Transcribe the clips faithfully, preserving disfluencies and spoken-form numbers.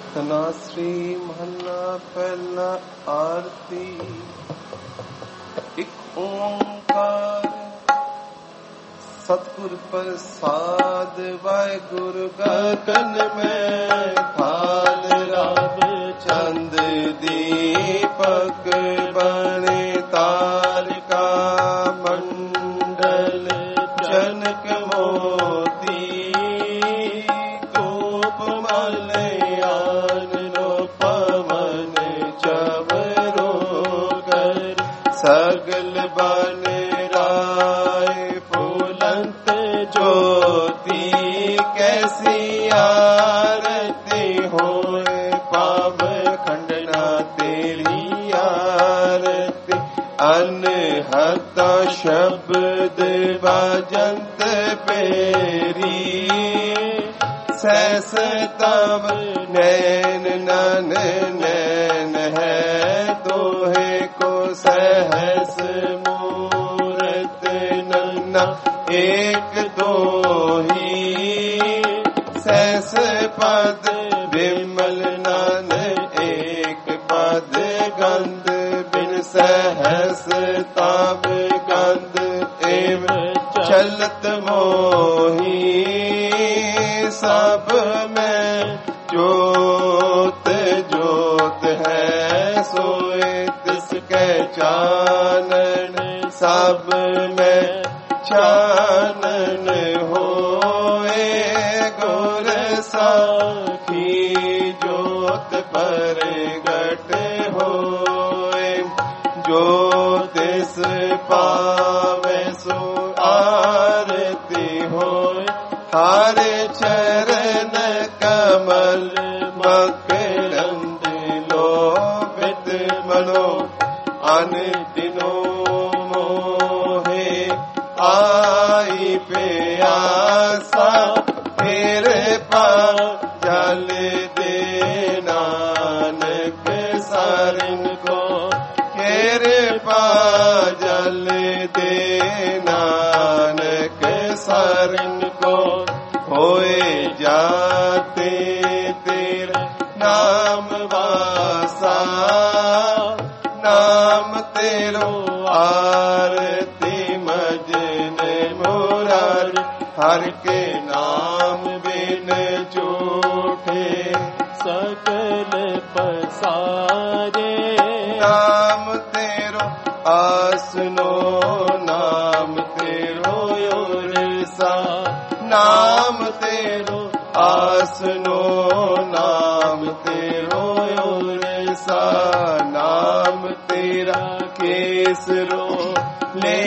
तनाश्री महला पहला आरती। एक ओंकार सतगुर प्रसाद वाहिगुरु गगन में थाल रब चंद दीपक बने तारका मंडल जनक मोती धूप मलयान नो पवन चवरो कर सगल बन राय फूलंत ज्योति कैसी आरती होए पाव खंडना तेरी आरती अनहत शब्द बाजंत पेरी सहस तव नैन नन नैन है तोहे को सहस मूरत नन्ना एक दो ही सहस पद विमल नन एक पद गंध बिन सहस ताप गंध एव चलत मोही सब में जोत जोत है सोए तिसके चानन सब में चानन होए गुर साखी जोत पर गट होए जो तिस पावे सो आरती होए हारे चरण कमल मकरंद लोभित मनो अन दिनो मोहे आई प्यासा फिर पा जल दे नानक सारिन को फिर पा जल दे नानक सारिन को होए जाते तेरा नाम वासा नाम तेरो आरती मजन मुरार हर के नाम बिन झूठे सकल पसारे नाम तेरो आसनो नाम तेरो योरसा नाम तेरो आसनो नाम तेरो योरसा नाम तेरा केसरो ले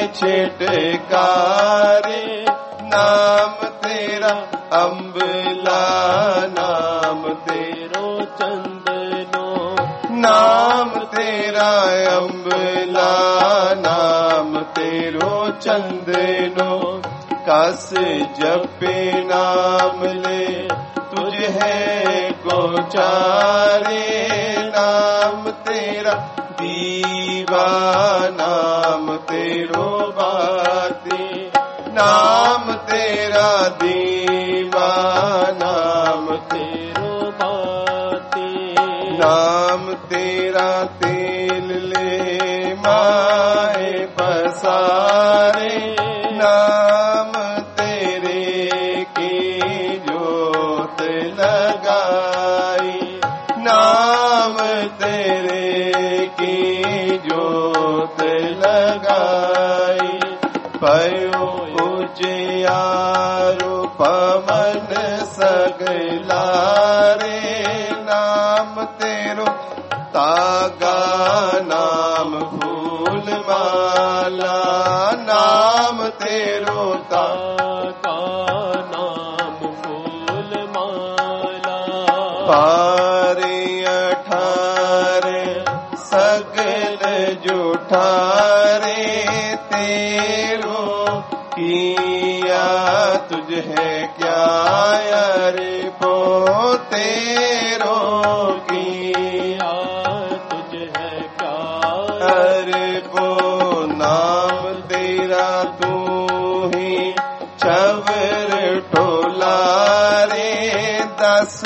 छिटकारे नाम तेरा अम्बला नाम तेरो चंदनो नाम तेरा अम्बला नाम तेरो चंदनो कस जपे नाम ले तुझ है को चारे नाम तेरा दीवा नाम तेरो बाती नाम तेरा दीवा नाम तेरो बाती नाम तेरा तेल ले माए पसारे नाम तेरे की जोत लगाई नाम तेरे की जोत लगाई पयो उजियारो पवन सगला रे नाम तेरो तागा नाम फूल माला नाम तेरो तागा नाम फूल माला पारे अठारे सगल जुठारे तेरो किया तुझ है क्या यारे पो तेरो किया तुझ है क्या अरे पो नाम तेरा तू ही छवर टोला रे दस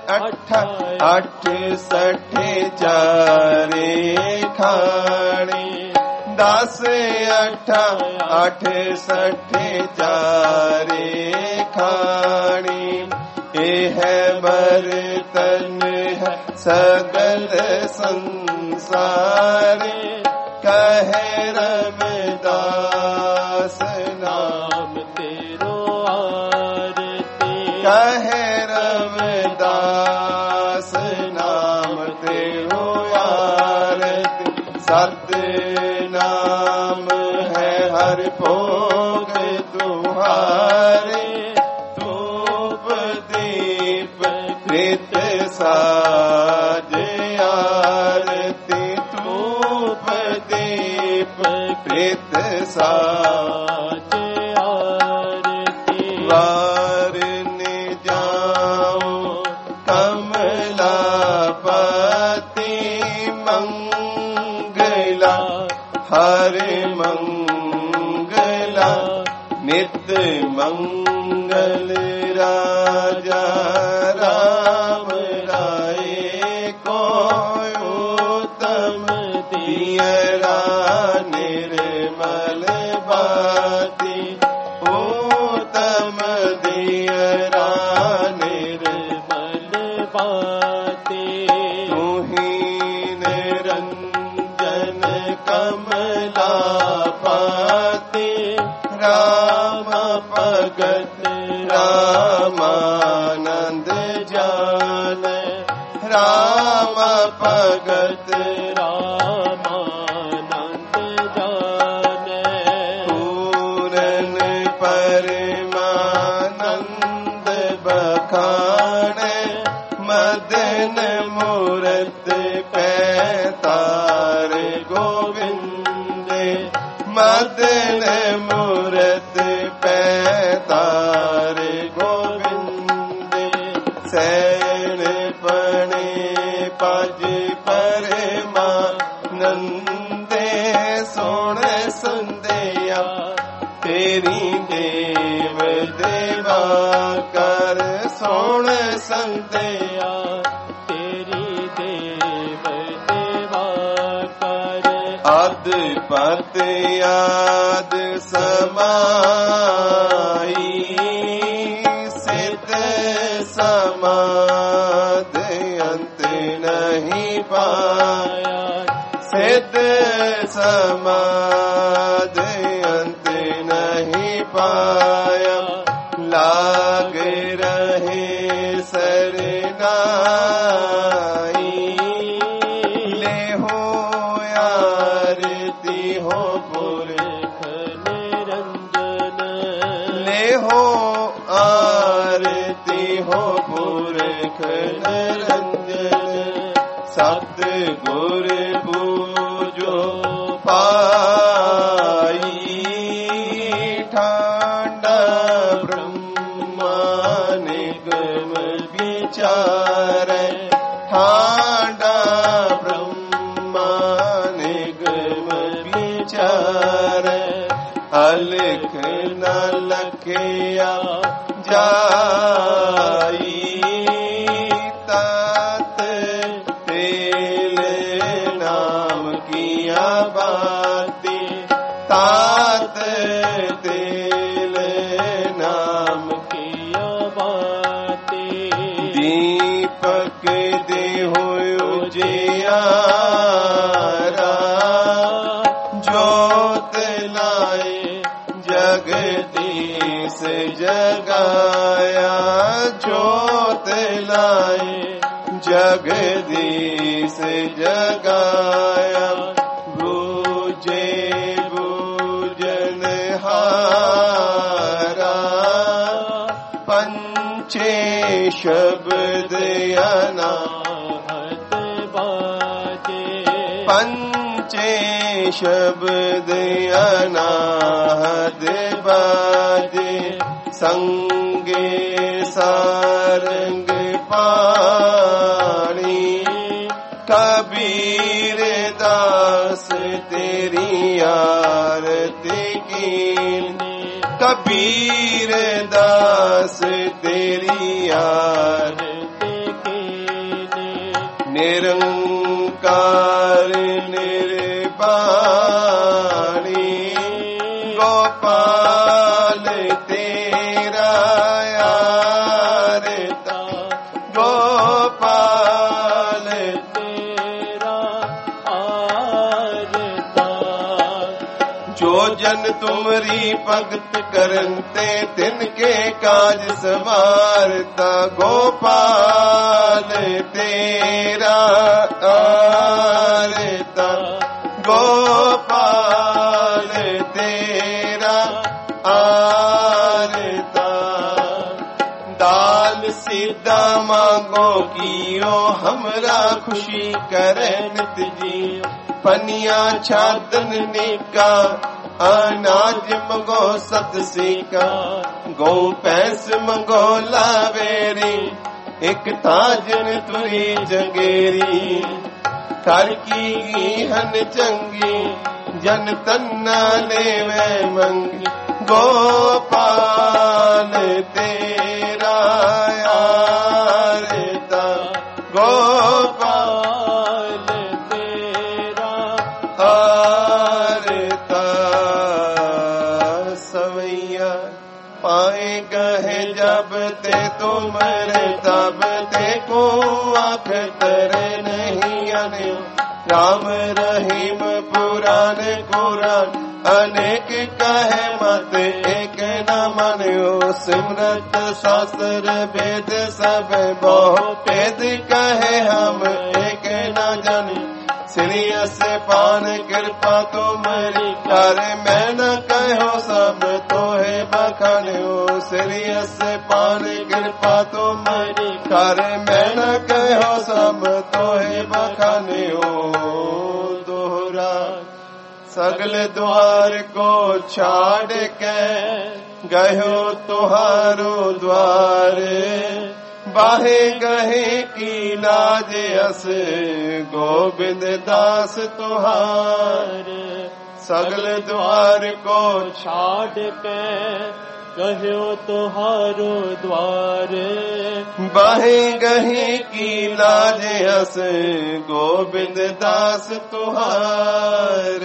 अठ अठ सठ चारे खाने दस अठ अठ सठ चारे खाने एह बर्तन है सगल संसार कहे रमदास नाम तेरो आरती कहे रमदास नाम तेरो आरती सत नाम है हर भोग तुम्हारे धूप दीप कृत साज आरती धूप दीप कृत साज आरती वारने जाओ कमलापति मंगला हरि मंगला नित्य मंगल राजा राम राय को उत्तम दियरा निर्मल बाती उत्तम दियरा निर्मल बाती तुही निरंजन कमलापति राम भगत रामानंद जान राम भगत रामानंद जान पूरन परमानंद बखान मदन मूरत पैतार गोविंद मदन मूरत पैतार गोविंद सैन पणे पज परमानंदे सोण संदेया तेरी देव देवा कर सोण संदेया तेरी देव देवा कर आद पत याद समाई सिद्ध समाध अंत नहीं पाया सिद्ध समाध अंत नहीं पाया लाग रहे सरनाई ले हो आरती हो पुरख निरंजन ले हो आरती हो पुरख निरंजन सत गुर पूजो पाई ठांडा ब्रह्मा निगम विचार ठांडा ब्रह्मा निगम विचार अलख न लखया जाई तात तेल नाम किया बाती तात तेल नाम किया बाती दीपक दे हो उजियारा जोत लाए जगदीश जगाया जोत लाए जगदीश जगाया बूझे बूझन हारा पंचे शब्द अनाहत बाजे पंचे शब्द अनाहत बाजे संगे सारंग पाणी कबीर दास तेरी आरती कीनी कबीर दास तेरी आरती कीनी तुमरी भगत करन ते तिनके काज सवारता गोपाल तेरा आरता गोपाल तेरा आरता दाल सीधा मांगो कियो हमरा खुशी करे नित जियो पनिया छादन निका अनाज मंगो सत सीका गौ पैंस मंगो लावेरी एक ताजन तुरी जंगेरी कर की हन चंगी जन तन्ना लेवे मंगी गोपाल तेरा आरता गोपाल तेरा आरता सवैया पाए गहे जब ते तुमरे तब ते को आखतर नहीं अने राम रहीम पुराण कुरान अनेक कहे मत एक न मान्यो सिमरत शास्त्र वेद सब बहु भेद कहे हम एक न जाने श्रीयस पान कृपा तुमरी कर मैं न कहो सब तोहे बखान्यो श्रीयस पान कृपा तुमरी कर मैं न कहो सब तोहे बखान्यो दोहरा सगल द्वार को छाड़ के गयो तुहारो द्वार बाहे गहे की लाज अस गोविंद दास तुहार सगल द्वार को छाड़ के कहो तुहारो द्वार बाहे गहे की लाज अस गोविंद दास तुहार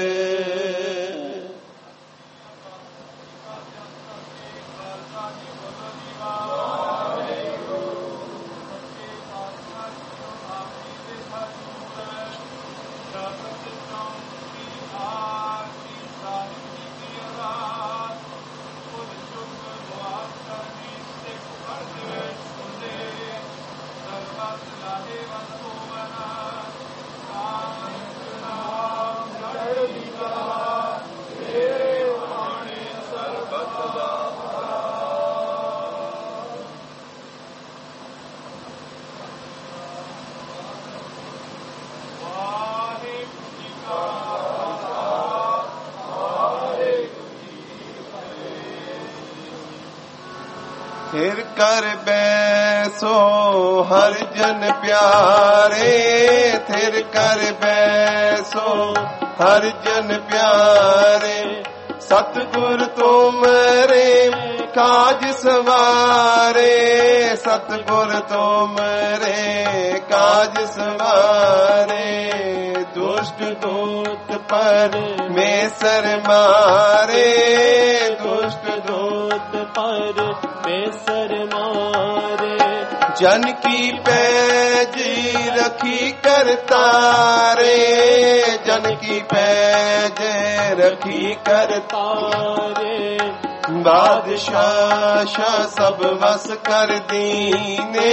थिर कर बैसो हर जन प्यारे थिर कर बैसो हर जन प्यारे सतगुर तुमरे काज सवारे सतगुर तुमरे काज सवारे दुष्ट दूत पर में सर मारे दुष्ट दूत पर में सर मारे जन की पैज रखी करतारे जन की पैज रखी करतारे बादशाह शाह सब बस कर दीने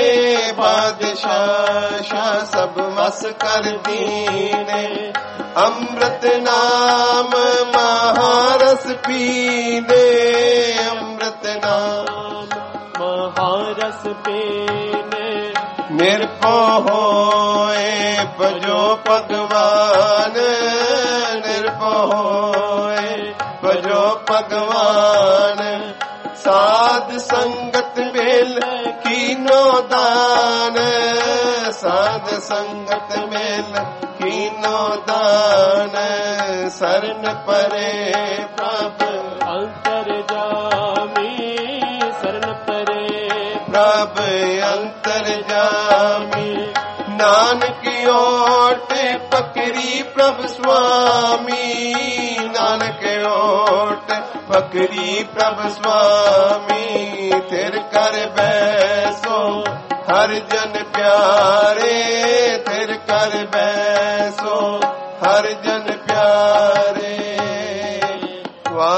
बादशाह शाह सब बस कर दीने अमृत नाम महारस पीने अमृत नाम महारस पीने निर्भो होए भजो भगवान निर्भो होए भजो भगवान साध संगत मेल कीनो दान साध संगत मेल कीनो दान शरण परे प्रभु अंतर जामी शरण परे प्रभु अंतर जामी नानक ओट पकड़ी प्रभु स्वामी नानक ओट पकड़ी प्रभु स्वामी थिर कर बैसो हर जन प्यारे थिर कर बैसो हर जन प्यारे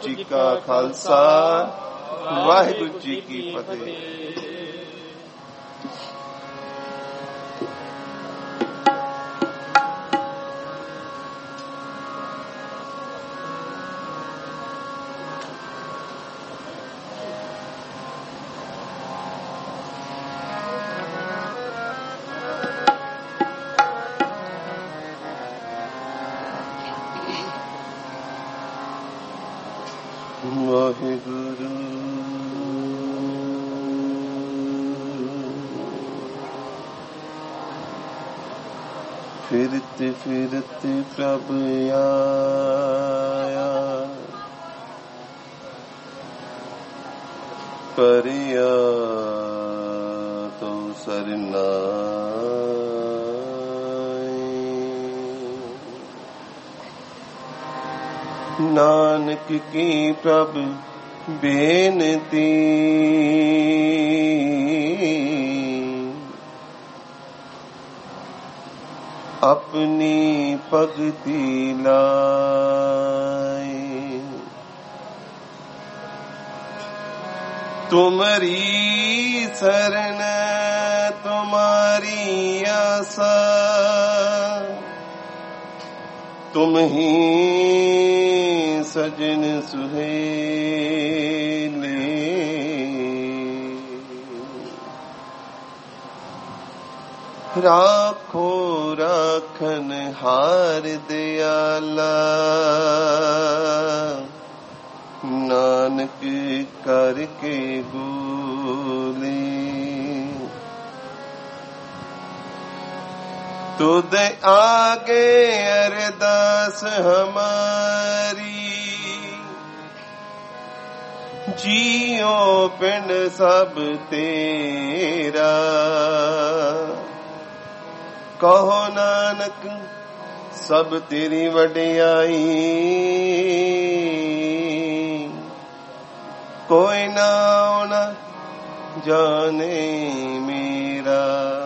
जी का खालसा वाहिगुरु जी की फतेह। वाहिगुरु फिरते फिरते प्रभु आया, परिया तो सरना नानक की प्रभु बेनती, अपनी भगति लाए। तुम्हारी शरण तुम्हारी आशा, तुम ही सजन सुहेले। राखो राखन हार दयाला, नानक करके बोले। तुद आगे अरदास हमारी, जियो पिंड सब तेरा। कहो नानक सब तेरी वडियाई, कोई ना ना जाने मेरा।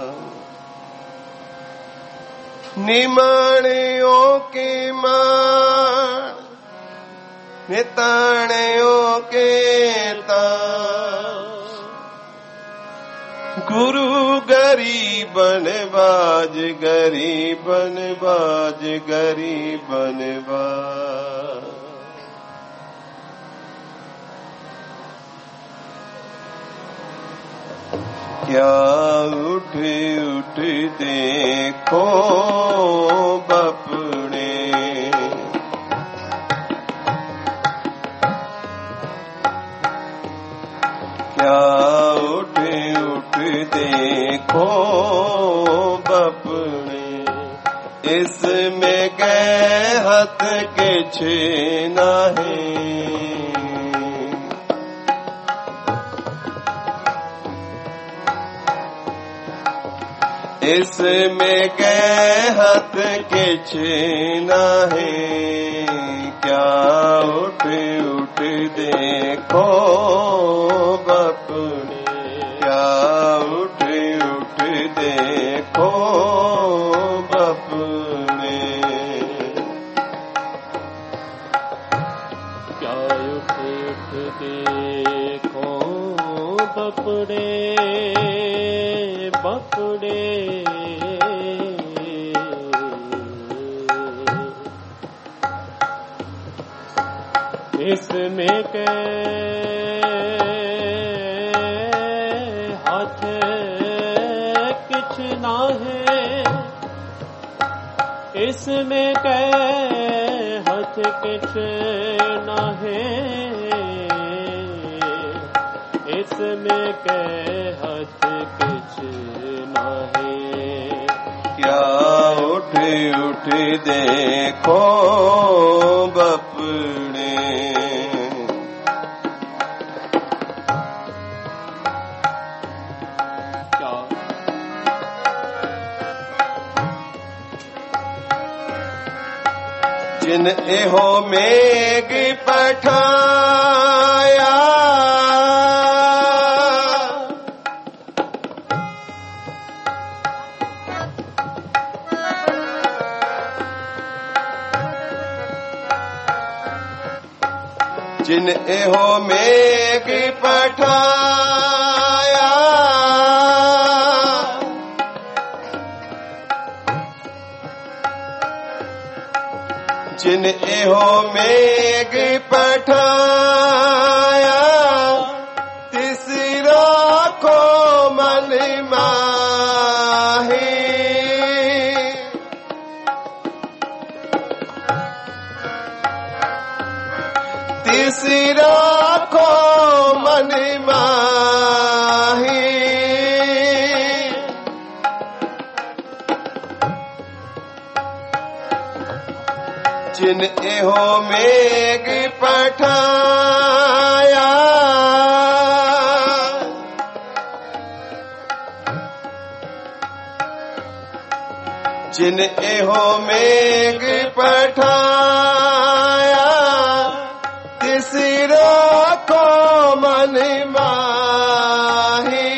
निमाणियों के मान, निताणियों के तान। गुरु गरीबन बाज गरीबन बाज गरीबन बाज। क्या उठ उठ देखो बपड़े, क्या उठ उठ देखो बपड़े। इसमें गए हथ के छेना है, इसमें गए हथ के छेना है। क्या उठ उठ देखो बपड़े, क्या उठ उठ देखो बपड़े। क्या उठ उठ देखो बपड़े बपड़े। इसमें के हाथ किछ ना है, इसमें के हाथ किछ ना है, इसमें के हाथ किछ ना है। क्या उठ उठ देखो बपड़े, जिन एहो मेघ पठाया, जिन एहो मेघ पठाया, जिन एहो मेघ पठाया, तिस राखो मन माहे। तिस राखो मन माहे। जिन एहो मेघ पठाया, जिन एहो मेघ पठाया, तिस राखो मन माहे।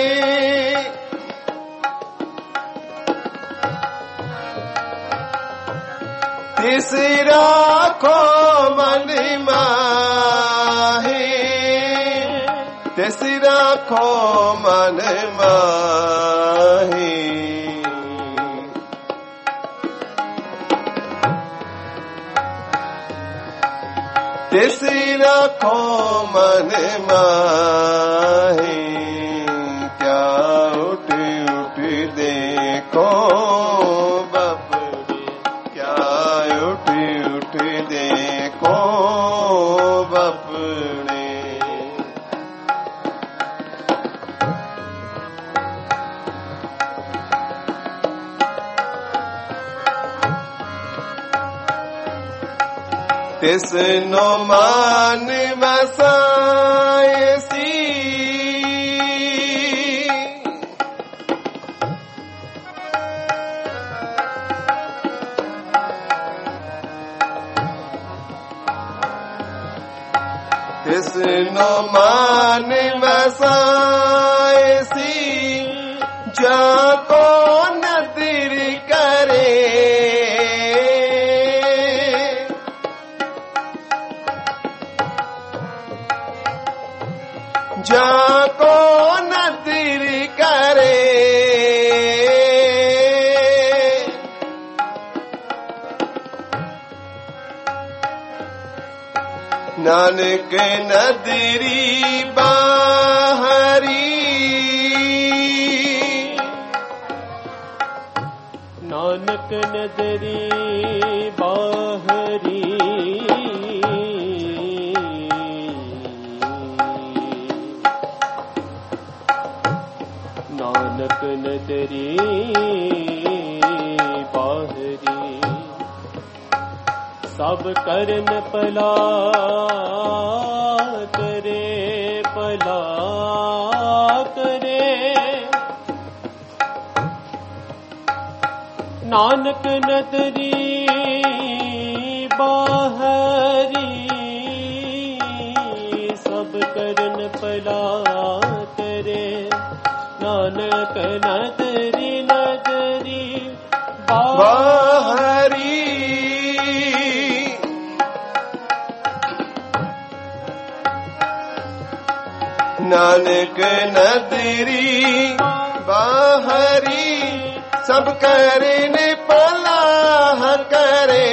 तिस राखो मन माहे। तिस राखो मन माहे। तिस राखो मन माहे। क्या उठ उठ देखो बपड़े, क्या उठ उठ देखो बपड़े। तिस नो मान बसायसी, तिस नो मान बसायसी, जाको नदर करे। जाको नदर करे। नानक नदरी बाहरी, नानक नदरी बाहरी। नानक नदरी बाहरी, सब करन पला करे, पला करे। नानक नदरी बाहरी, सब करन पला करे। नानक नदरी नदरी बाहरी, नानक नदरी बाहरी, सब करन पलाह करे।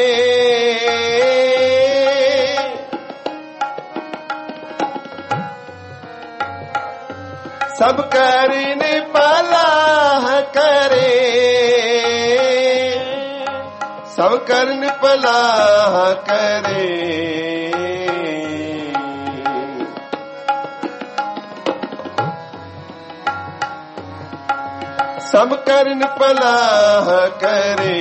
सब करन पलाह करे। सब करन पलाह करे। सब करन पलाह करे।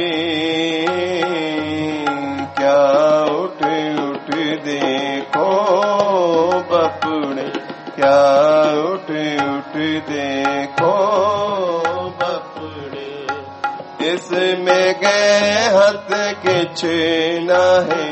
क्या उठ उठ देखो बपड़े, क्या उठ उठ देखो बपड़े। इसमें गए हथ किछ न है,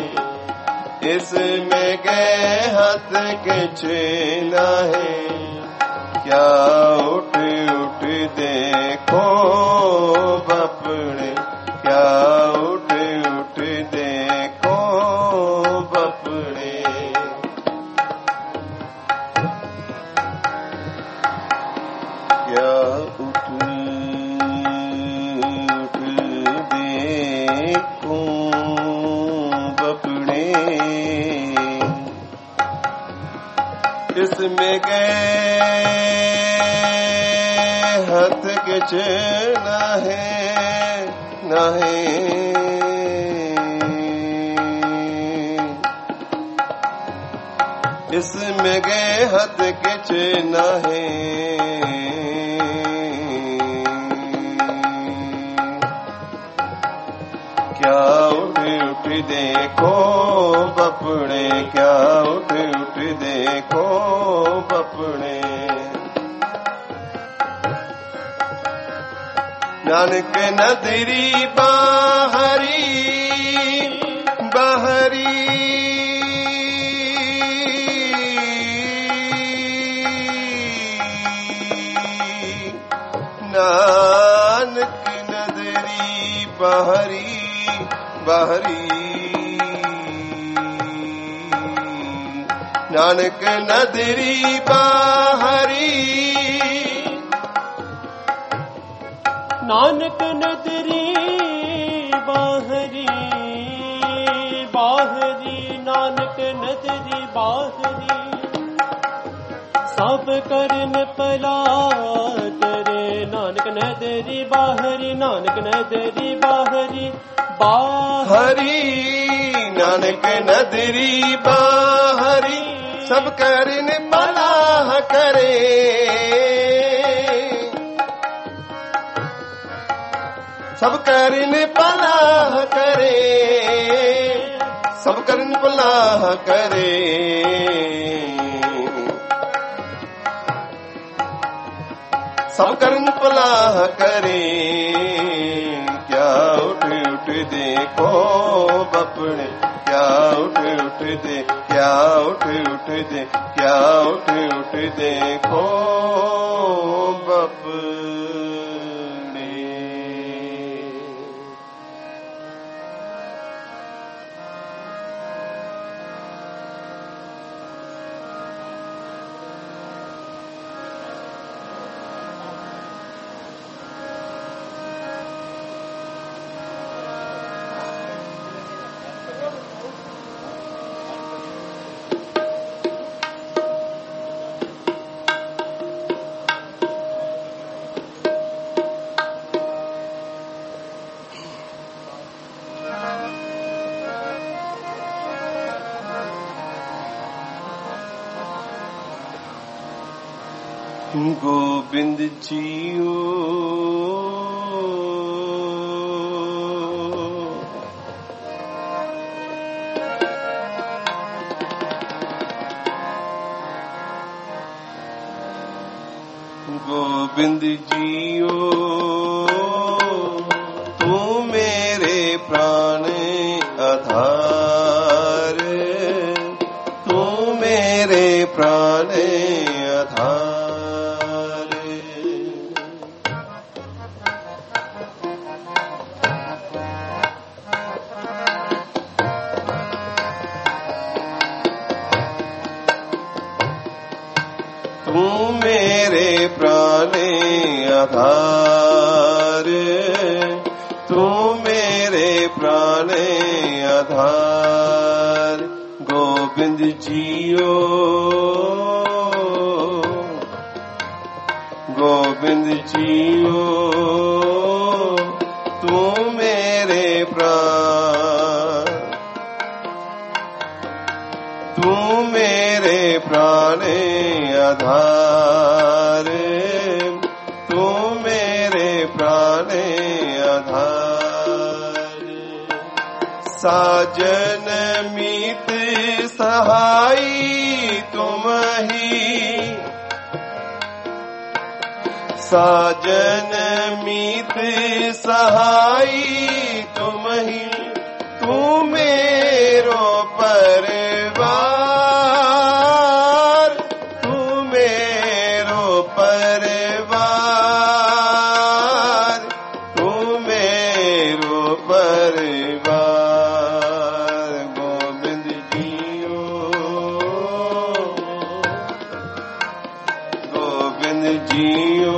इसमें गए हथ किछ न है। क्या उठ उठ देखो बपड़े, क्या उठ उठ देखो बपड़े। हथ किच नाहे नाहे इसमें गए हथ किच नाहे क्या उठ उठ देखो बपड़े क्या उठ उठ देखो बपड़े नानक नदरी बाहरी बाहरी नानक नदरी बाहरी बाहरी नानक नदरी बाहरी नानक नदरी बाहरी बाहरी नानक नदरी बाहरी सब करन पला करे नानक नदरी बाहरी नानक नदरी बाहरी बाहरी नानक नदरी बाहरी सब करन पला करे सब करन पलाह करे सब करन पलाह करे सब करन पलाह करे क्या उठ उठ देखो बपड़े क्या उठ उठ दे क्या उठ उठ दे क्या उठ उठ देखो बपड़े गोविंद जियो गोविंद जियो तू मेरे प्राण आधार तू मेरे प्राण आधार तू मेरे प्राणे आधार तू मेरे प्राणे आधार गोविंद जियो गोविंद जियो तू मेरे प्राण तू मेरे प्राणे आधार तू मेरे प्राणे आधार साजन मीत सहाई तुम ही साजन मीत सहाई तुम ही तू मेरो परिवार जियो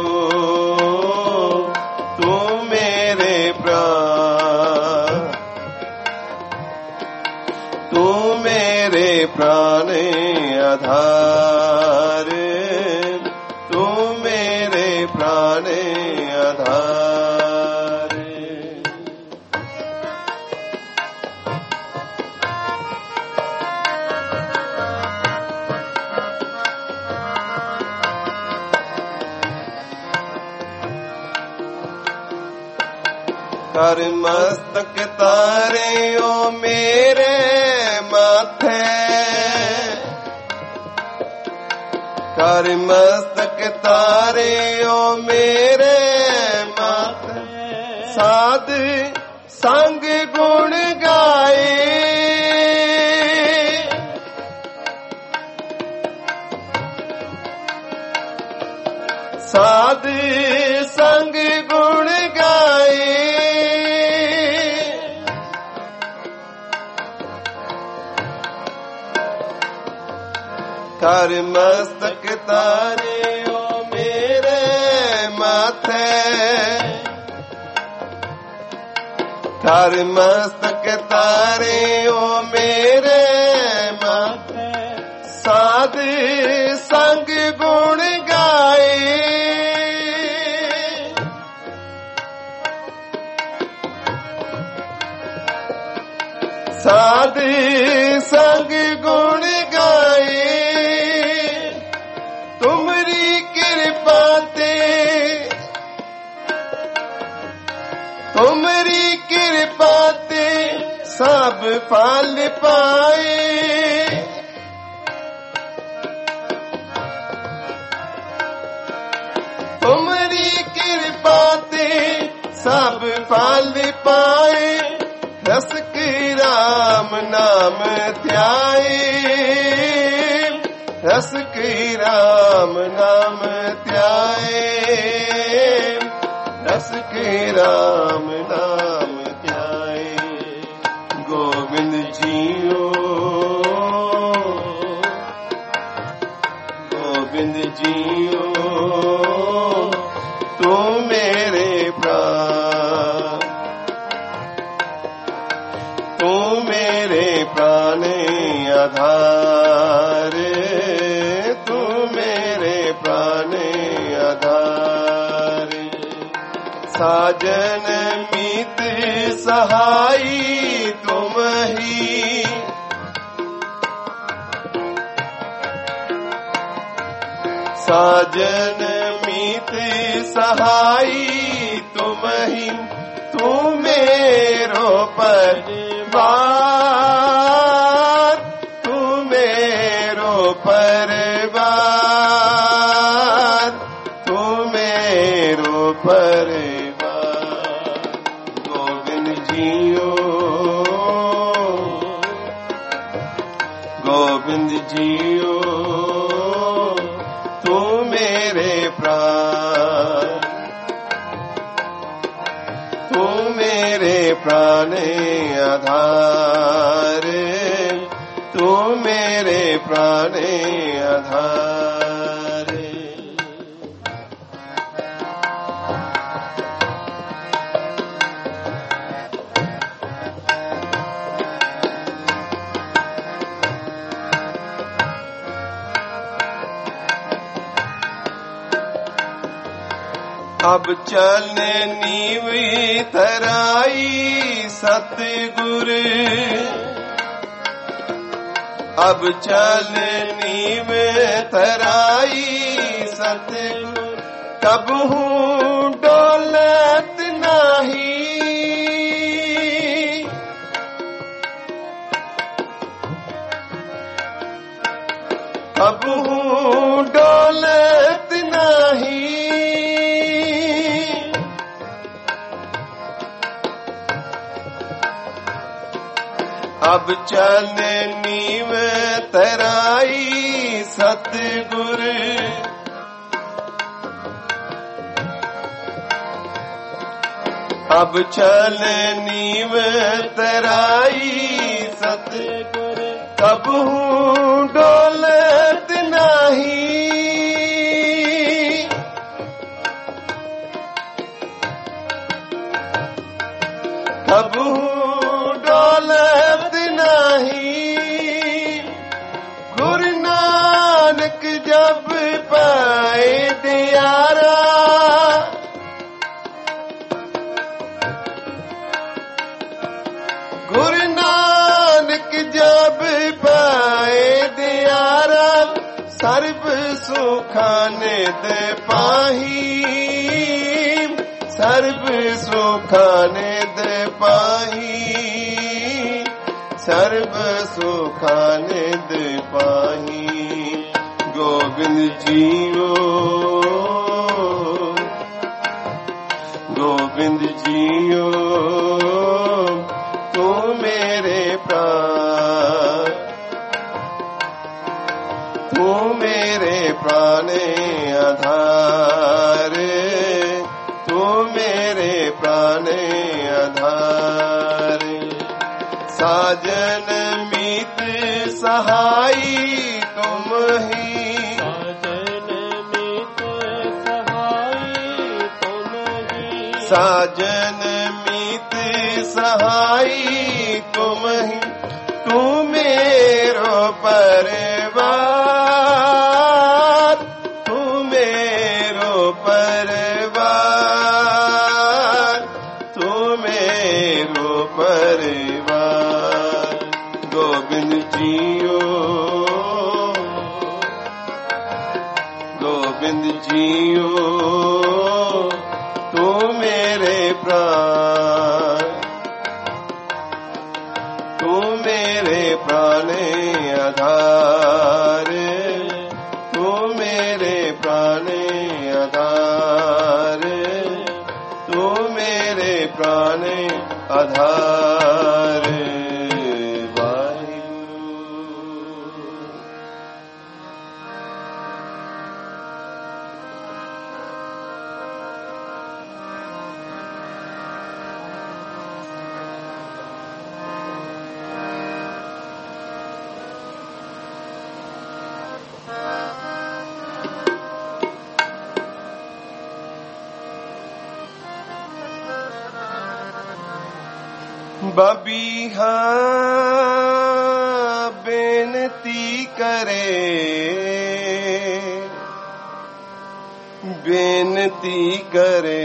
तू मेरे प्राण तू मेरे प्राण आधार प्राणे आधारे। कर मस्तक तारे ओ मेरे माथे, कर मस्तक तारे ओ मेरे माथे, साध संग गुण गाए, साध संग गुण गाए, कर मस्तक तारे ओ मेरे माथे, कर मस्तक तारे ओ मेरे माथे, साध संग गुण गाए, साध संग गुण गाए, तुमरी कृपा ते, तुमरी कृपा ते सब फल पाए, तुमरी कृपा ते सब फल पाए, रस की राम नाम ध्याए, रस की राम नाम ध्याए, रस की राम नाम ध्याए, गोविंद जियो, गोविंद जियो, तू मेरे प्राण, तू मेरे प्राणे आधारे, तू मेरे प्राणे आधारे, साजन मीत सहाई तुम ही, साजन मीत सहाई तुम ही, तू मेरो परिवार, तू मेरो परिवार, तू मेरो परिवार, गोविंद जियो, गोविंद जियो, तू मेरे प्राण, तू मेरे प्राणे आधारे, तू मेरे प्राणे आधारे। अब चलने नीवी तराई सतगुर, अब चलने नीवे तराई सतगुर, कबहू डोलत नाही, कबहू डोलत नाही, अब चलने नीव तराई सतगुर, अब चलने नीव तराई सतगुर, कबहू डोलत नाही, कबहू डोलत नहीं, गुरु नानक जब पाए दियारा, सुखानिद पाही सर्व सुखानिद पाही सर्व सुखानिद पाही गोविंद जियो गोविंद जियो तू मेरे प्राण तू मेरे प्राणे आधार तू मेरे प्राणे आधार साजन मीत सहाई तुम ही साजन मीत सहाई तुम ही साजन मीत सहाई तुम ही तू मेरो परिवार तू मेरो परिवार तू मेरो परिवार गोविंद जियो गोविंद जियो तू मेरे प्राण तू मेरे प्राणे आधार तू मेरे प्राणे आधार तू मेरे प्राणे आधार बबीहा बेनती करे बेनती करे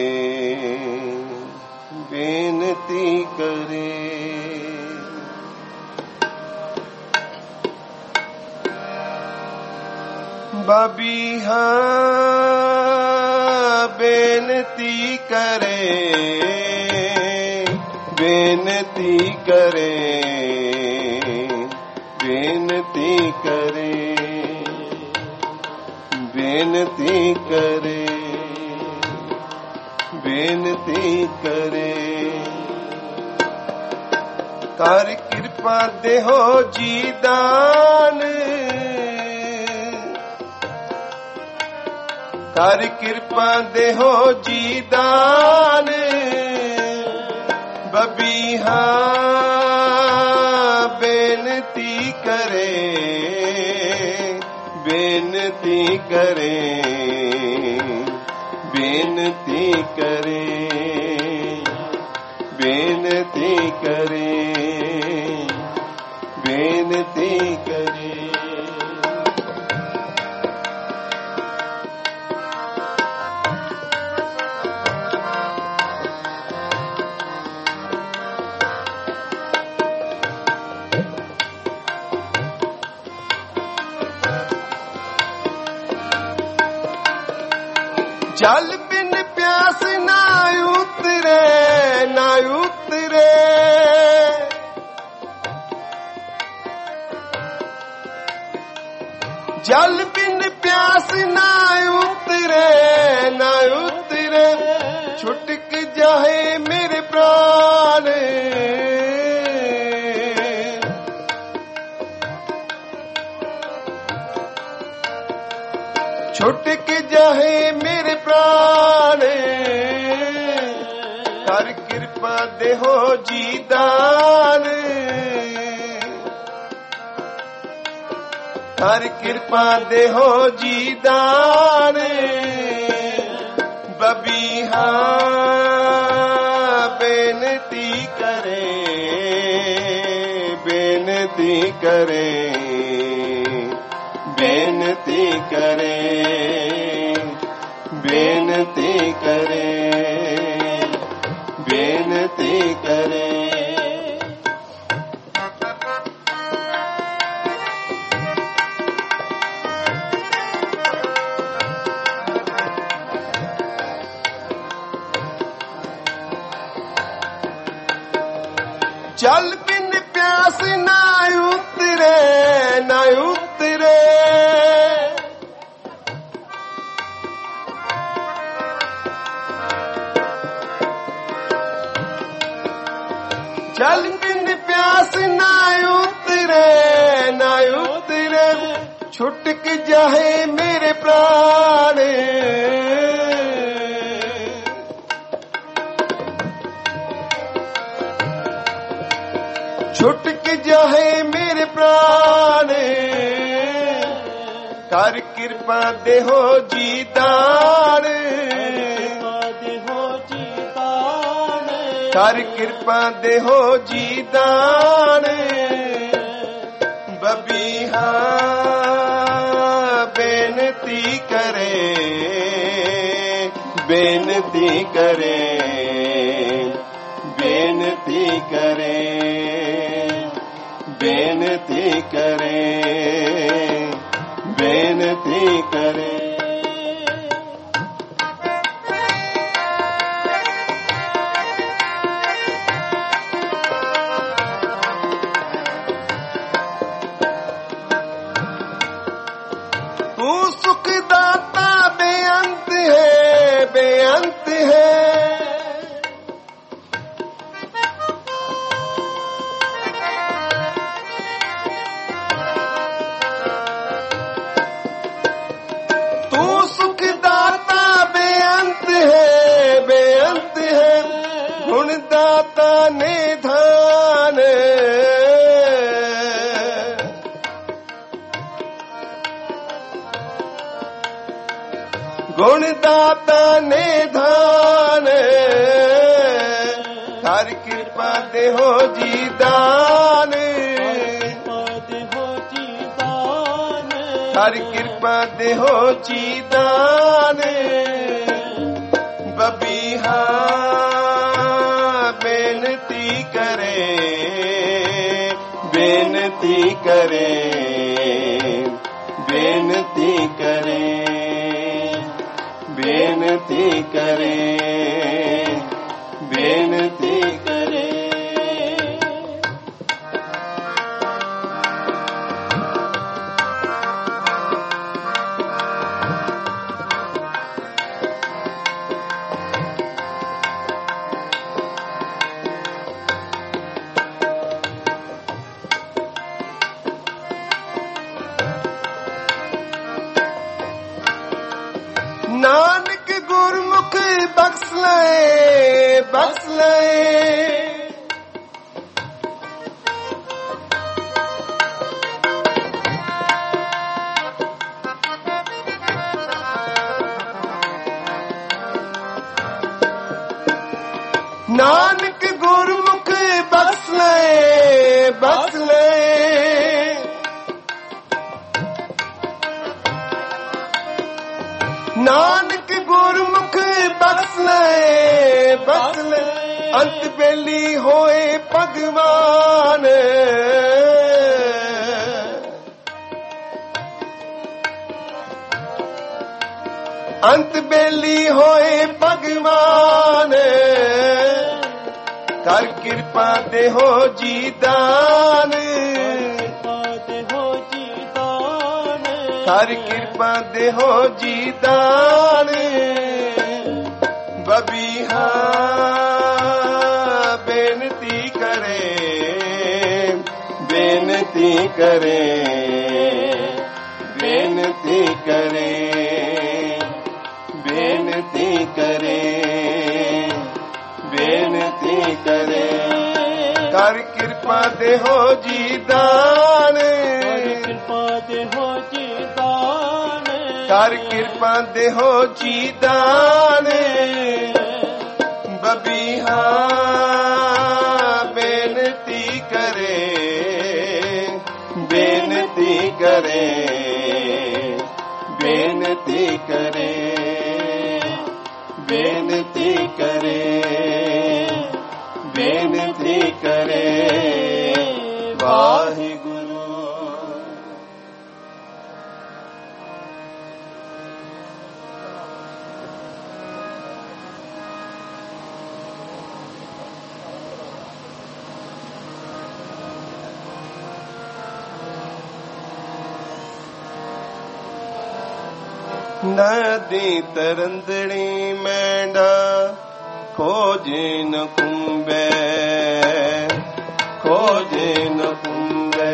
बेनती करे बबीहा बेनती करे बेनती करे बेनती करे बेनती करे बेनती करे कर कृपा देहो जी दान कर कृपा देहो जी दान बबीहा बेनती करे बेनती करे बेनती करे बेनती करे बेनती करे जल बिन प्यास ना उतरे ना उतरे जल बिन प्यास ना उतरे ना उतरे छुटक जाए मेरे प्राण छुटक जाए मेरे प्राण कर कृपा देहो जी दान कर कृपा देहो जी दान बबीहा बेनती करे बेनती करे बेनती करे बेनती करे बेनती करे ਜਲ ਬਿਨ ਪਿਆਸ ਨਾ ਉਤਰੇ, ਨਾ ਉਤਰੇ। ਜਲ ਬਿਨ ਪਿਆਸ ਨਾ ਉਤਰੇ, ਨਾ ਉਤਰੇ। ਛੁਟਕ ਜਾਏ ਮੇਰੇ ਪ੍ਰਾਣ, ਛੁਟਕ ਜਾਏ ਮੇਰੇ ਪ੍ਰਾਣ। ਕਰ ਕਿਰਪਾ ਦੇਹੋ ਜੀ ਦਾਨ, ਕਰ ਕਿਰਪਾ ਦੇਹੋ ਜੀ ਦਾਨ। ਬਬੀਹਾ ਬੇਨਤੀ ਕਰੇ, ਬੇਨਤੀ ਕਰੇ, ਬੇਨਤੀ ਕਰੇ, ਬੇਨਤੀ ਕਰੇ, ਬੇਨਤੀ ਕਰੇ। ਤੂੰ ਸੁਖ ਦਾਤਾ ਬੇਅੰਤ ਹੈ, ਬੇਅੰਤ ਹੈ। ਤੂੰ ਸੁਖ ਦਾਤਾ ਬੇਅੰਤ ਹੈ, ਬੇਅੰਤ ਹੈ। ਗੁਣ ਦਾਤਾ ਨਿਧਾਨ, ਗੁਣ ਦਾਤਾ ਨਿਧਾਨ। ਕਰ ਕਿਰਪਾ ਦੇਹੋ ਜੀ ਦਾਨ, ਕਰ ਕਿਰਪਾ ਦੇਹੋ ਜੀ ਦਾਨ। ਬਬੀਹਾ ਬੇਨਤੀ ਕਰੇ, ਬੇਨਤੀ ਕਰੇ, ਬੇਨਤੀ ਕਰੇ, ਬੇਨਤੀ ਕਰੇ, ਬੇਨਤੀ ਕਰੇ। ਨਾਨਕ ਗੁਰਮੁਖ ਬਖਸ਼ ਲਏ, ਬਖਸ਼ ਲਏ। ਨਾਨਕ ਗੁਰਮੁਖ ਬਖਸ਼ ਲਏ, ਬਖਸ਼ ਲਏ। ਨਾਨਕ ਗੁਰਮੁਖ ਬਖਸ਼ ਲਏ, ਬਖਸ਼ ਲਏ। ਅੰਤ ਵੇਲੀ ਹੋਏ ਭਗਵਾਨ, ਅੰਤ ਵੇਲੀ ਹੋਏ ਭਗਵਾਨ। ਕਰ ਕਿਰਪਾ ਦੇਹੋ ਜੀ ਦਾਨ, ਕਰ ਕਿਰਪਾ ਦੇਹੋ ਜੀ ਦਾਨ। ਬਬੀਹਾ ਬੇਨਤੀ ਕਰੇ, ਬੇਨਤੀ ਕਰੇ, ਬੇਨਤੀ ਕਰੇ, ਬੇਨਤੀ ਕਰੇ, ਬੇਨਤੀ ਕਰੇ। ਕਰ ਕਿਰਪਾ ਦੇਹੋ ਜੀ ਦਾਨ, ਕਰ ਕਿਰਪਾ ਦੇਹੋ ਜੀ ਦਾਨ। ਬਬੀਹਾ ਬੇਨਤੀ ਕਰੇ, ਬੇਨਤੀ ਕਰੇ, ਬੇਨਤੀ ਕਰੇ, ਬੇਨਤੀ ਕਰੇ, ਬੇਨਤੀ ਕਰੇ। ਵਾਹਿਗੁਰੂ। ਨਦੀ ਤਰੰਦਣੀ ਮੈਂਡਾ ਖੋਜੇ ਨ ਕੁੰਬੈ ਖੋਜੇ ਨ ਕੁੰਬੈ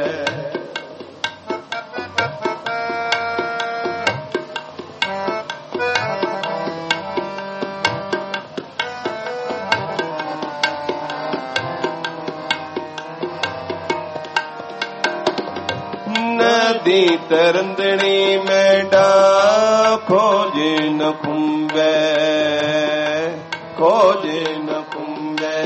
ਨਦੀ ਤਰੰਦਣੀ ਮੈਂਡਾ ਖੋਜੇ ਨ ਕੁੰਬੈ ਖੋਜੇ ਨ ਕੁੰਬੈ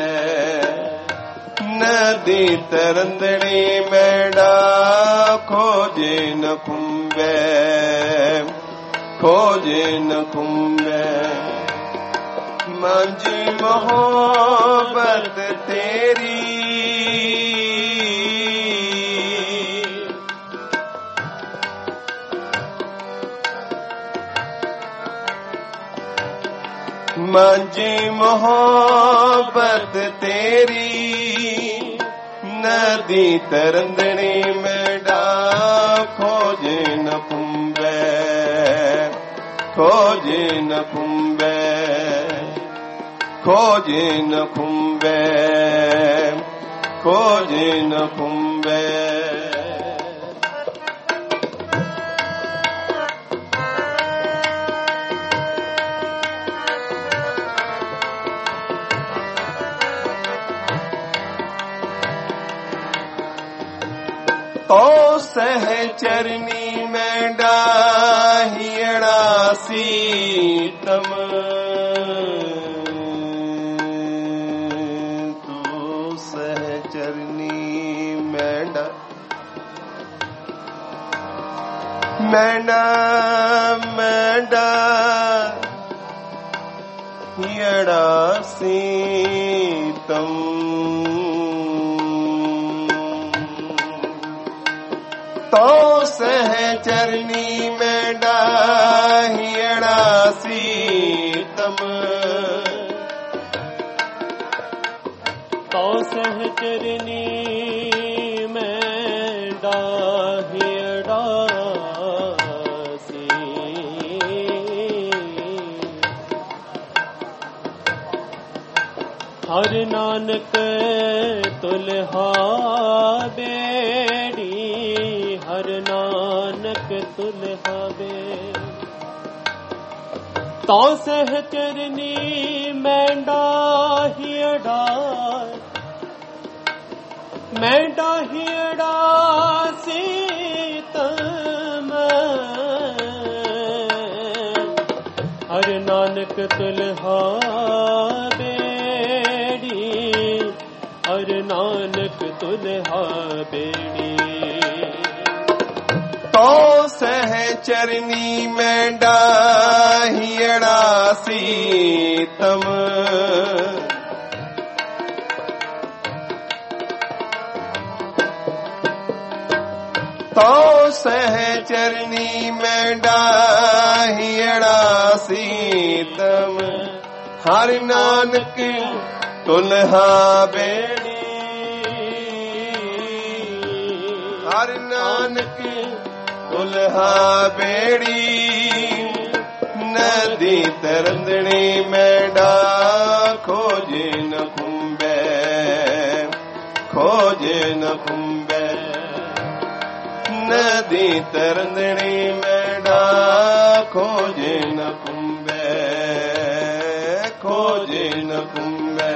ਨਦੀ ਤਰੰਦਣੀ ਮੈਂਡਾ ਖੋਜੇ ਨ ਕੁੰਬੈ ਖੋਜੇ ਨ ਕੁੰਬੈ ਮਾਂਝੀ ਮੁਹੱਬਤ ਤੇਰੀ ਮਾਂਝੀ ਮੁਹੱਬਤ ਤੇਰੀ ਨਦੀ ਤਰੰਦਣੀ ਮੈਂਡਾ ਖੋਜੇ ਨ ਕੁੰਬੈ ਖੋਜੇ ਨ ਕੁੰਬੈ ਖੋਜੇ ਨ ਕੁੰਬੈ ਖੋਜੇ ਨ ਕੁੰਬੈ ਤੋ ਸਹਿ ਚਰਨੀ ਮੈਂਡਾ ਹੀੜਾ ਸੀਤਮ ਤੋ ਸਹਿ ਚਰਨੀ ਮੈਂਡਾ ਮੈਂਡਾ ਮੈਂਡਾ ਹੀੜਾ ਸੀਤਮ ਤੋ ਸਹਿ ਚਰਨੀ ਮੈਂਡਾ ਹੀੜਾ ਸੀਤਮ ਤੋ ਸਹਿ ਚਰਨੀ ਮੈਂਡਾ ਹੀੜਾ ਸੀ ਹਰ ਨਾਨਕ ਤੁਲਹਾ ਬੇੜੀ ਹਰ ਨਾਨਕ ਤੁਲਹਾ ਬੇ ਤੋ ਸਹਿ ਚਰਨੀ ਮੈਂਡਾ ਹੀੜਾ ਮੈਂਡਾ ਹੀੜਾ ਸੀਤਮ ਹਰ ਨਾਨਕ ਤੁਲਹਾ ਬੇੜੀ ਹਰ ਨਾਨਕ ਤੁਲਹਾ ਬੇੜੀ ਤੋ ਸਹਿ ਚਰਨੀ ਮੈਂਡਾ ਹੀੜਾ ਸੀਤਮ ਤੋ ਸਹਿ ਚਰਨੀ ਮੈਂਡਾ ਹੀੜਾ ਸੀਤਮ ਹਰ ਨਾਨਕ ਤੁਲਹਾ ਬੇੜੀ ਹਰ ਨਾਨਕ ਤੁਲਹਾ ਬੇੜੀ ਨਦੀ ਤਰੰਦਣੀ ਮੈਂਡਾ ਖੋਜੇ ਨ ਕੁੰਬੈ ਖੋਜੇ ਨ ਕੁੰਬੈ ਨਦੀ ਤਰੰਦਣੀ ਮੈਂਡਾ ਖੋਜੇ ਨ ਕੁੰਬੈ ਖੋਜੇ ਨ ਕੁੰਬੈ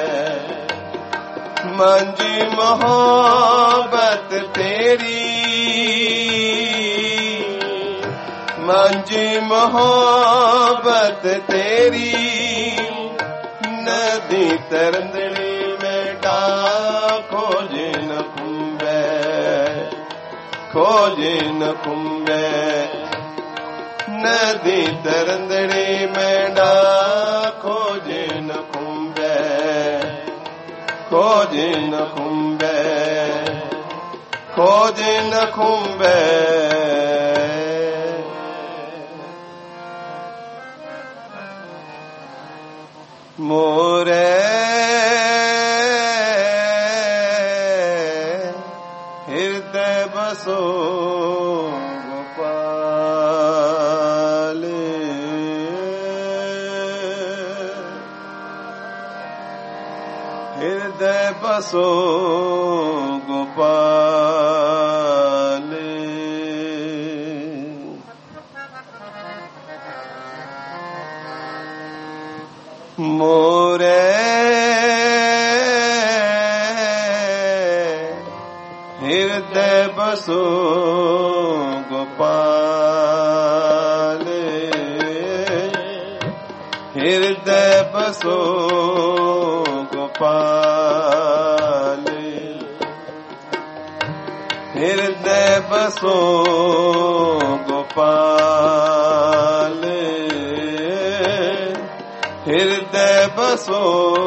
ਮਾਂਝੀ ਮੁਹੱਬਤ ਤੇਰੀ ਮਾਂਝੀ ਮੁਹੱਬਤ ਤੇਰੀ ਨਦੀ ਤਰੰਦਣੀ ਮੈਂਡਾ ਖੋਜੇ ਨ ਕੁੰਬੈ ਖੋਜੇ ਨ ਕੁੰਬੈ ਨਦੀ ਤਰੰਦਣੀ ਮੈਂਡਾ ਖੋਜੇ ਨ ਕੁੰਬੈ ਖੋਜੇ ਨ ਕੁੰਬੈ ਖੋਜੇ ਨ ਕੁੰਬੈ ਮੋਰੇ ਹਿਰਦੈ ਬਸੋ ਗੋਪਾਲ हृदय बसो गोपाल। मोरे हृदय बसो गोपाल, हृदय बसो गोपाल, हृदय बसो गोपाल, हृदय बसो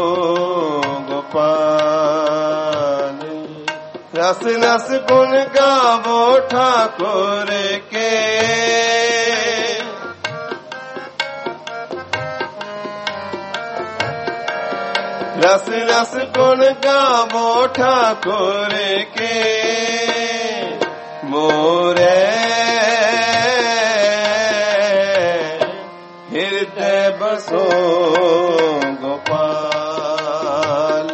गोपाल। रस रस गुण गावो ठाकुर के, रस रस गुण गावो ठाकुर के। मोरे हृदय बसो गोपाल,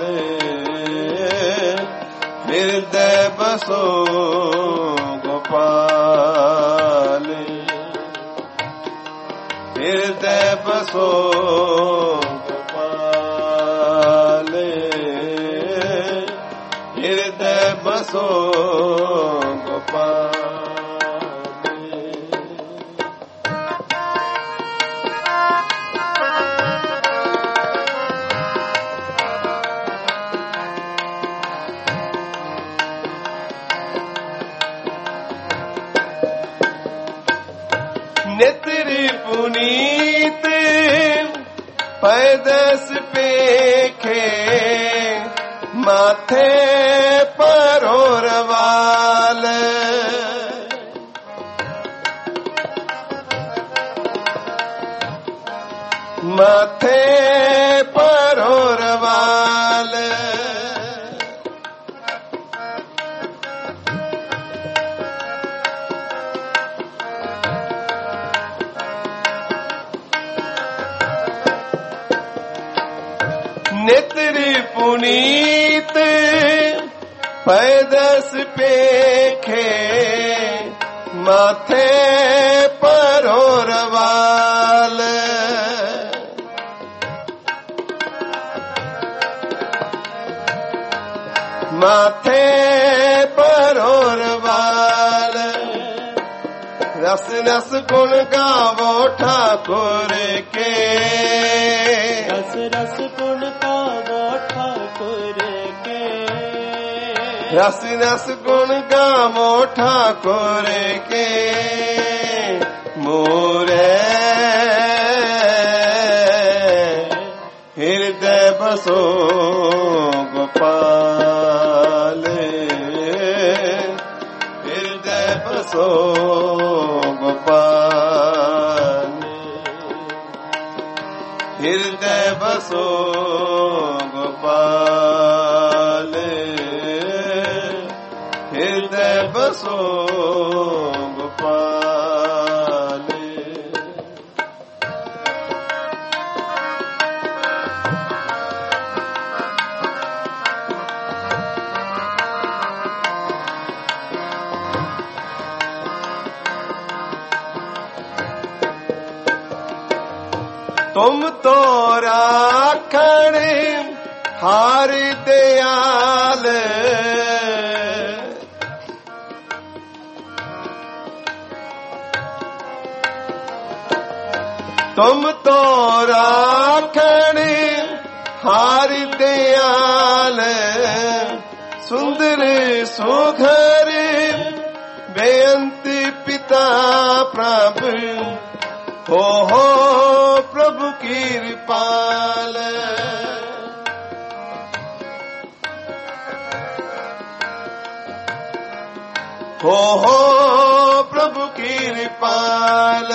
हृदय बसो गोपाल, हृदय बसो गोपाल, हृदय बसो गोपाल। नेत्र पुनीत पैदस पेखे, माथे परोरवाल, माथे परोरवाल। नेत्र पुनीत पैदस पेखे, माथे परोरवाल, माथे परोरवाल। रस रस गुण गावो ठाकुर के, रस रस गुण गावो ठाकुर के, रस रस गुण गावो ठाकुर के। मोरे हृदय बसो गोपाल, हृदय बसो गोपाल, हृदय बसो गोपाल, हृदय बसो गोपाल। तुम तो राखण हार दयाल, तुम तो राखण हार दयाल। सुंदर सुघर बेअंत पिता प्रभु, हो हो प्रभु कृपाल। हो हो प्रभु कृपाल।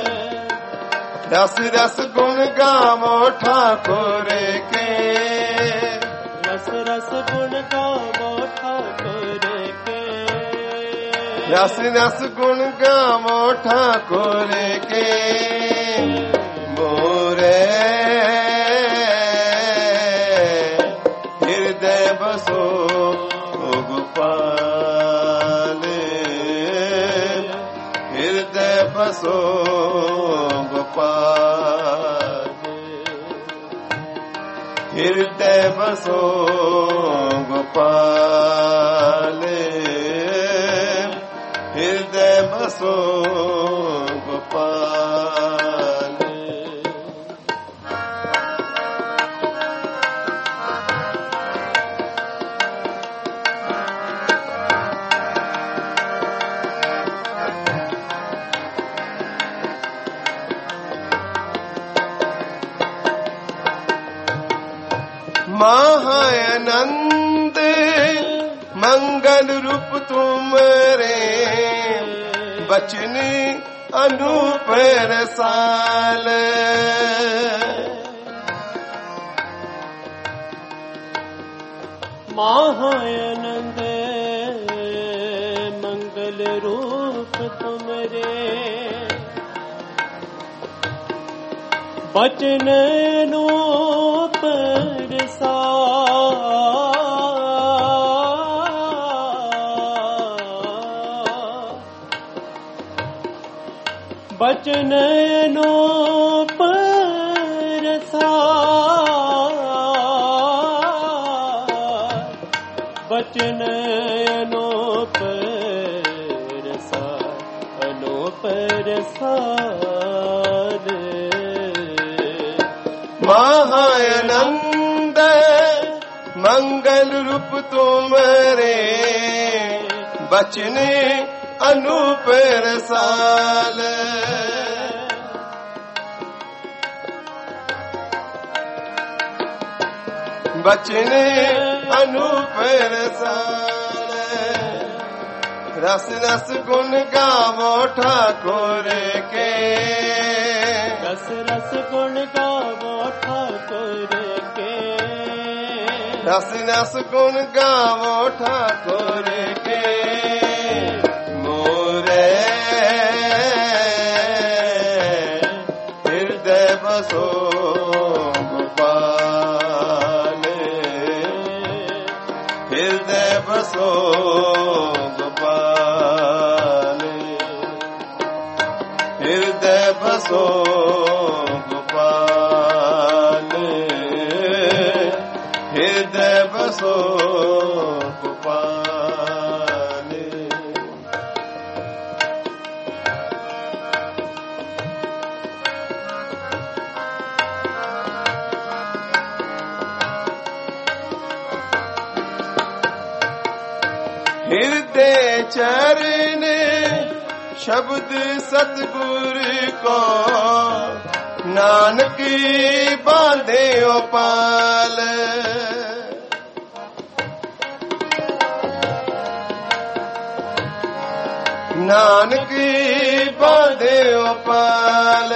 रस रस गुण गावो ठाकुर के, रस रस गुण गावो ठाकुर के, रस रस गुण गावो ठाकुर के। मोरे हृदय बसो गोपाल, हृदय बसो गोपाल। महानंद मंगल रूप तुमरे, बचन अनूप रसाल। महानंद मंगल रूप तुमरे, बचन अनूप बचन अनूप रसाल, बचन अनूप रसाल, अनूप रसाल। महानंद मंगल रूप तुमरे, बचन अनूप रसाल। बचन अनूप रसाल। रस रस गुण गावो ठाकुर के, रस रस गुण गावो ठाकुर के, रस रस गुण गावो ठाकुर के। मोरे हृदय बसो गोपाल, हृदय बसो गोपाल, हृदय बसो गोपाल, हृदय बसो गोपाल। हृदय चरण शब्द सतगुर को, नानक बांधे ओ पाल। नानक बांधे ओ पाल।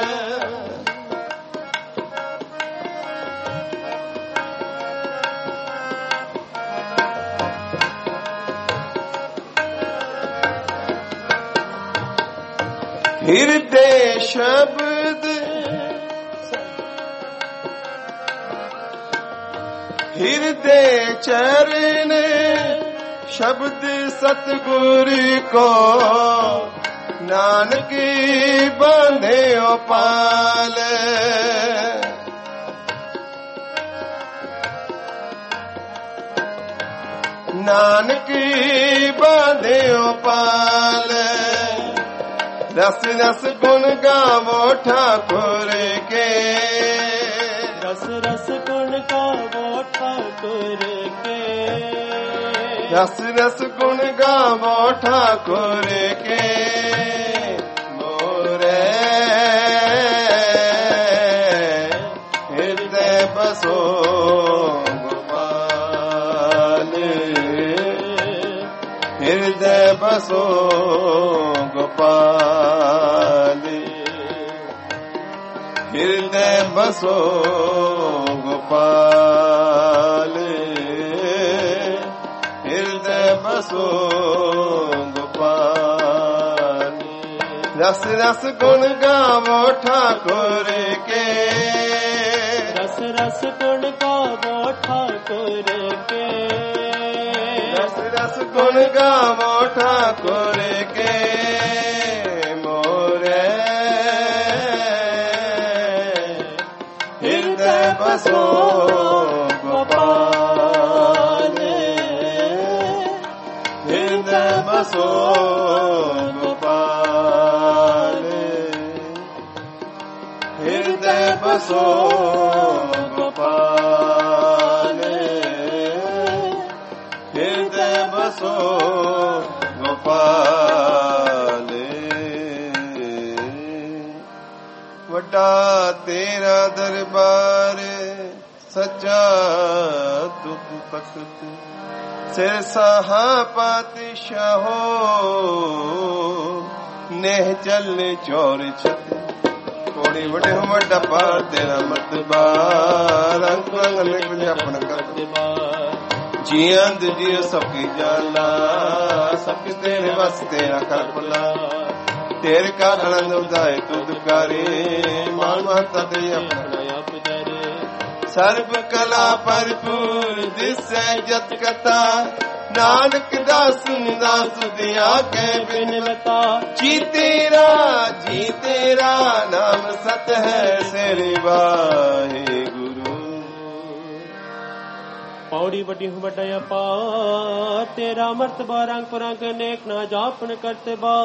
हृदय शब्द हृदय चरण शब्द सतगुर को, नानक बांधे ओ पाल। नानक बांधे ओ पाल। रस रस गुण गावो ठाकुर के, रस रस गुण गावो ठाकुर के, रस रस गुण गावो ठाकुर के। मोरे हृदय बसो गोपाल, हृदय बसो गोपाल, हृदय बसो गोपाल, हृदय बसो गोपाल। रस रस गुण गावो ठाकुर के, रस रस गुण गावो ठाकुर के, रस रस गुण गावो ठाकुर के। मोरे हृदय बसो ਬਸੋ ਗੋਪਾਲ, ਹਿਰਦੈ ਬਸੋ ਗੋਪਾਲ, ਹਿਰਦੈ ਬਸੋ ਗੋਪਾਲ। ਵੱਡਾ ਤੇਰਾ ਦਰਬਾਰ ਸੱਚਾ ਤੁਧ ਤਖਤ, ਸਿਰ ਸਾਹਾ ਪਾਤਸ਼ਾਹੋ ਨੇਹ ਚੱਲੇ ਚੌਰ ਛਤ। ਕੋੜੀ ਵੱਡੇ ਹੋ ਵੱਡਾ ਪਾਰ ਤੇਰਾ ਮਤਬਾ, ਰੰਗ ਰੰਗ ਲਿਖ ਆਪਣਾ ਕਰਤਬਾ। ਜੀਆਂ ਦੇ ਜੀਓ ਸਭ ਕੀ ਜਾਨਾ, ਸਭ ਤੇਰੇ ਵਸ ਤੇਰਾ ਕਰਪਲਾ। ਤੇਰੇ ਕਾ ਆਨੰਦ ਉਦਾਏ ਤੁਧ ਕਰੇ, ਮਾਨ ਮਹਤਾ ਤੇ ਆਪਣਾ ਆਪ ਧਰੇ। ਸਰਬ ਕਲਾ ਭਰਪੂਰ ਦਿਸੈ ਜਤ ਕਥਾ, ਨਾਨਕ ਦਾਸ ਦਾਸ ਦਿਆ ਕੇ ਬਿਨਵਤਾ। ਜੀ ਤੇਰਾ ਜੀ ਤੇਰਾ ਨਾਮ ਸਤ ਹੈ, ਸੇਰੇ ਵਾਹਿਗੁਰੂ। ਪੌੜੀ ਵੱਡੀ ਹੋ ਵੱਡਾ ਅਪਾਰ, ਤੇਰਾ ਮਰਤਬਾ ਰੰਗ ਪਰੰਗ ਅਨੇਕ ਨਾ ਜਾਪਨ ਕਰਤਬਾ।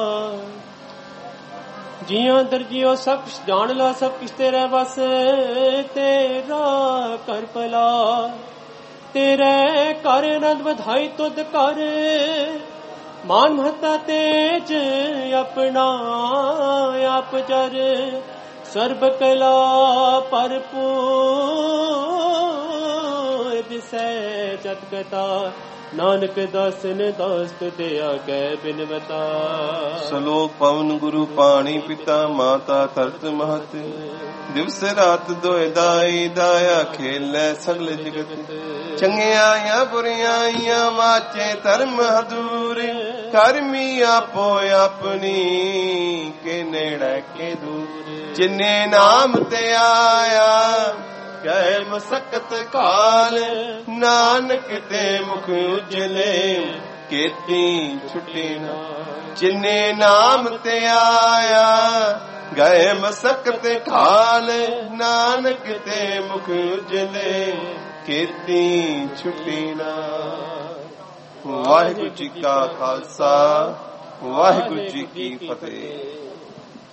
ਜੀਆਂ ਦਰ ਜੀਓ ਸਭ ਕੁਛ ਜਾਣ ਲਾ, ਸਭ ਕੁਛ ਤੇਰਾ ਬਸ ਤੇਰਾ ਕਰ ਭਲਾ। ਤੇਰੇ ਕਰ ਆਨੰਦ ਵਧਾਈ ਤੁਧ ਕਰ, ਮਾਨ ਮਹਤਾ ਤੇਜ ਆਪਣਾ ਆਪ ਜਰ। ਸਰਬ ਕਲਾ ਭਰਪੂਰ ਦਿਸੈ ਜਤ ਕਥਾ, ਨਾਨਕ ਦਾਸਨ ਦਾਸ ਤੁਧ ਆਗੇ ਬਿਨਵਤਾ। ਸਲੋਕ ਪਵਨ ਗੁਰੂ ਪਾਣੀ ਪਿਤਾ ਮਾਤਾ ਧਰਤ ਮਹਤ, ਦਿਵਸ ਰਾਤ ਦੋਇ ਦਾਈ ਦਾਇਆ ਖੇਲੇ ਸਗਲ ਜਗਤ। ਚੰਗਿਆਈਆਂ ਬੁਰਿਆਈਆਂ ਵਾਚੇ ਧਰਮ ਹਦੂਰ, ਕਰਮੀ ਆਪੋ ਆਪਣੀ ਕੇ ਨੇੜੇ ਕੇ ਦੂਰ। ਜਿਨੇ ਨਾਮ ਤੇ ਆਇਆ ਗਏ ਮਸਕਤ ਕਾਲ, ਨਾਨਕ ਤੇ ਮੁਖ ਉਜਲੇ ਕੀਤੀ ਛੁੱਟੀ ਨਾ। ਜਿਨੇ ਨਾਮ ਤੇ ਆਇਆ ਗਏ ਮਸਕਤ ਕਾਲ, ਨਾਨਕ ਤੇ ਮੁਖ ਉਜਲੇ ਕੀਤੀ ਛੁੱਟੀ ਨਾ। ਵਾਹਿਗੁਰੂ ਜੀ ਕਾ ਖਾਲਸਾ, ਵਾਹਿਗੁਰੂ ਜੀ ਕੀ ਫਤਿਹ।